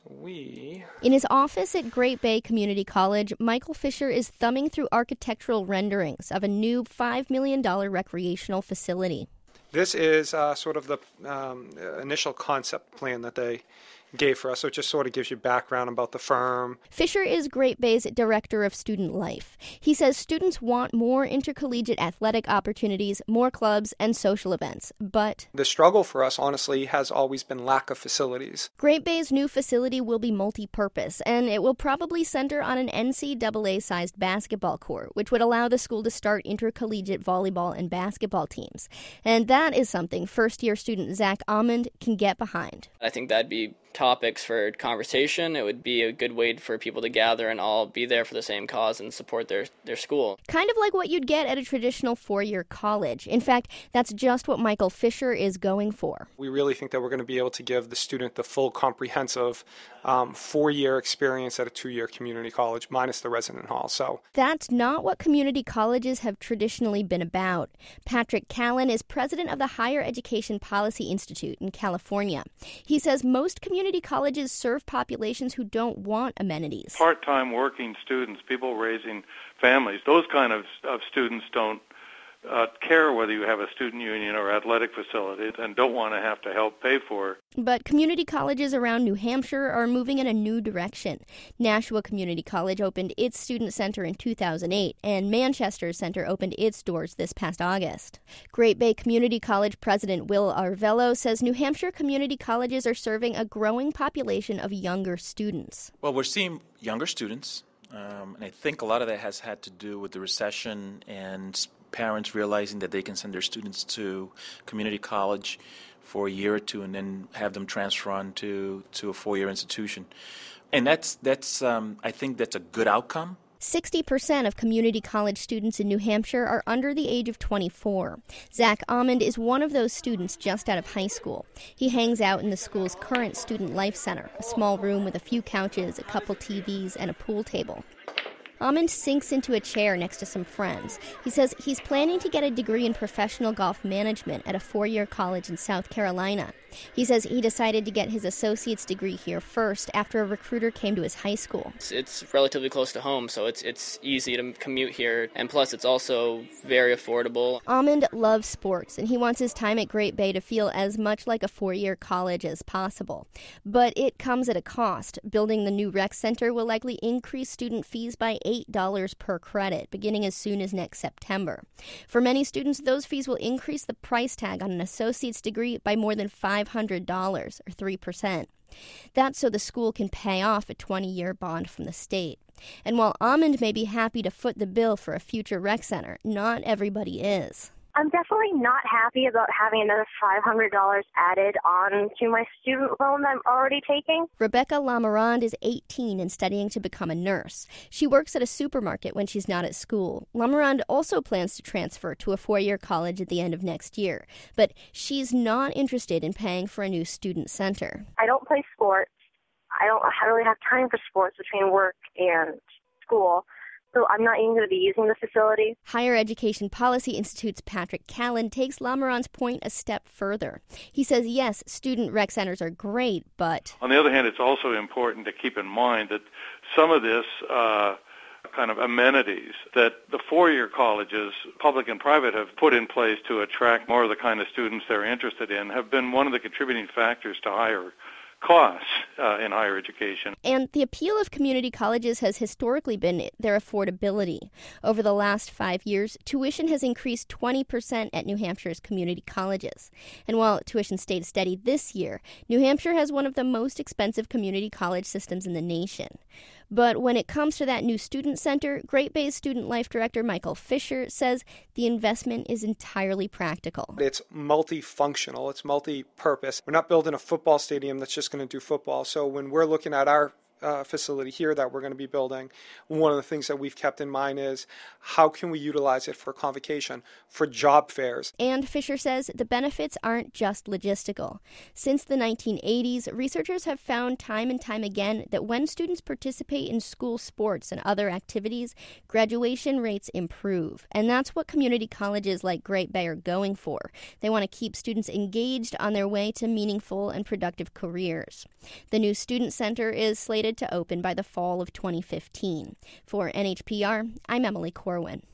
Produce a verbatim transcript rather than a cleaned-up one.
We... In his office at Great Bay Community College, Michael Fisher is thumbing through architectural renderings of a new five million dollars recreational facility. This is uh, sort of the um, initial concept plan that they gave for us, so it just sort of gives you background about the firm. Fisher is Great Bay's Director of Student Life. He says students want more intercollegiate athletic opportunities, more clubs, and social events, but the struggle for us, honestly, has always been lack of facilities. Great Bay's new facility will be multi-purpose, and it will probably center on an N C double A-sized basketball court, which would allow the school to start intercollegiate volleyball and basketball teams. And that is something first-year student Zach Almond can get behind. I think that'd be topics for conversation. It would be a good way for people to gather and all be there for the same cause and support their, their school. Kind of like what you'd get at a traditional four-year college. In fact, that's just what Michael Fisher is going for. We really think that we're going to be able to give the student the full comprehensive um, four-year experience at a two-year community college, minus the resident hall. So that's not what community colleges have traditionally been about. Patrick Callan is president of the Higher Education Policy Institute in California. He says most community Community colleges serve populations who don't want amenities. Part-time working students, people raising families, those kind of, of students don't uh, care whether you have a student union or athletic facility and don't want to have to help pay for it. But community colleges around New Hampshire are moving in a new direction. Nashua Community College opened its student center in two thousand eight, and Manchester Center opened its doors this past August. Great Bay Community College President Will Arvello says New Hampshire community colleges are serving a growing population of younger students. Well, we're seeing younger students, um, and I think a lot of that has had to do with the recession and parents realizing that they can send their students to community college for a year or two and then have them transfer on to, to a four-year institution. And that's, that's um, I think that's a good outcome. sixty percent of community college students in New Hampshire are under the age of twenty-four. Zach Almond is one of those students just out of high school. He hangs out in the school's current Student Life Center, a small room with a few couches, a couple T Vs, and a pool table. Almond sinks into a chair next to some friends. He says he's planning to get a degree in professional golf management at a four-year college in South Carolina. He says he decided to get his associate's degree here first after a recruiter came to his high school. It's, it's relatively close to home, so it's it's easy to commute here, and plus it's also very affordable. Almond loves sports, and he wants his time at Great Bay to feel as much like a four-year college as possible. But it comes at a cost. Building the new rec center will likely increase student fees by eight dollars per credit, beginning as soon as next September. For many students, those fees will increase the price tag on an associate's degree by more than five hundred dollars, or three percent. That's so the school can pay off a twenty-year bond from the state. And while Almond may be happy to foot the bill for a future rec center, not everybody is. I'm definitely not happy about having another five hundred dollars added on to my student loan I'm already taking. Rebecca Lamarand is eighteen and studying to become a nurse. She works at a supermarket when she's not at school. Lamarand also plans to transfer to a four-year college at the end of next year, but she's not interested in paying for a new student center. I don't play sports. I don't really have time for sports between work and school. So I'm not even going to be using the facility. Higher Education Policy Institute's Patrick Callan takes Lamarand's point a step further. He says, yes, student rec centers are great, but... On the other hand, it's also important to keep in mind that some of this uh, kind of amenities that the four-year colleges, public and private, have put in place to attract more of the kind of students they're interested in have been one of the contributing factors to higher costs uh, in higher education. And the appeal of community colleges has historically been their affordability. Over the last five years, tuition has increased twenty percent at New Hampshire's community colleges. And while tuition stayed steady this year, New Hampshire has one of the most expensive community college systems in the nation. But when it comes to that new student center, Great Bay's Student Life Director Michael Fisher says the investment is entirely practical. It's multifunctional. It's multi-purpose. We're not building a football stadium that's just going to do football. So when we're looking at our uh, facility here that we're going to be building, one of the things that we've kept in mind is how can we utilize it for convocation, for job fairs. And Fisher says the benefits aren't just logistical. Since the nineteen eighties, researchers have found time and time again that when students participate in school sports and other activities, graduation rates improve. And that's what community colleges like Great Bay are going for. They want to keep students engaged on their way to meaningful and productive careers. The new Student Center is slated to open by the fall of twenty fifteen. For N H P R, I'm Emily Corwin.